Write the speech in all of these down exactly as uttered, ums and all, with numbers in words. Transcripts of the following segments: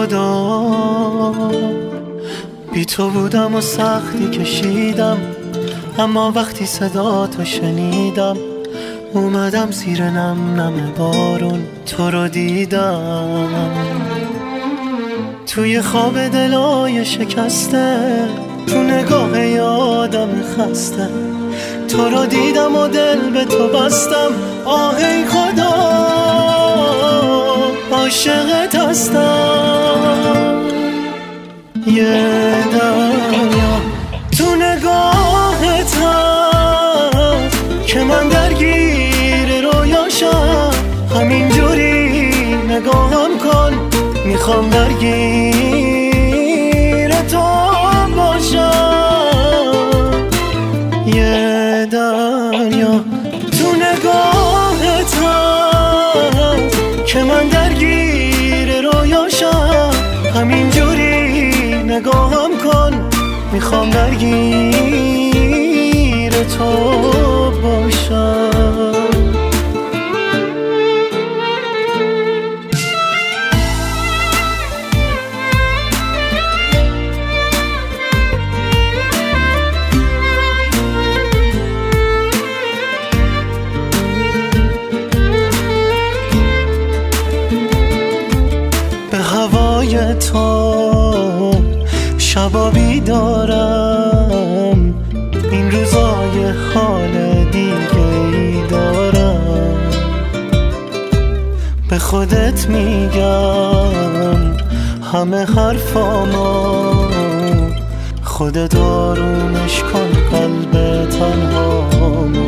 خدا بی تو بودم و سختی کشیدم، اما وقتی صدا تو شنیدم اومدم زیر نم نم بارون تو رو دیدم. توی خواب دلای شکسته، تو نگاه یادم خسته، تو رو دیدم و دل به تو بستم. آه ای خدا عاشقت هستم. یه دنیا تو نگاهت هست که من درگیر رویاشم. همینجوری نگاهم کن، میخوام درگیر تو باشم. یه دنیا تو نگاهت هست که من درگیر رویاشم. همینجوری نگاهم کن، میخوام درگیر تو باشم. به هوای تو شبا بیدارم، این روزای حال دیگه ای دارم. به خودت میگم همه حرفامو، خودت آرومش کن قلب تنهامو.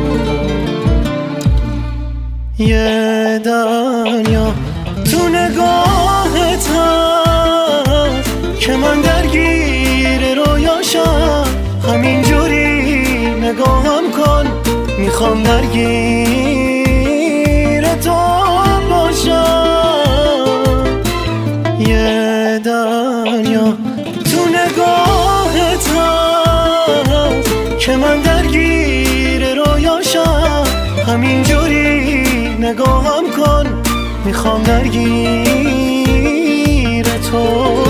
یه دنیا تو نگاهت هست که من درگیر رویاشم. همینجوری نگاهم کن، میخوام درگیر تو باشم. یه دنیا تو نگاهت هست که من درگیر رویاشم. همینجوری نگاهم کن، میخوام درگیر تو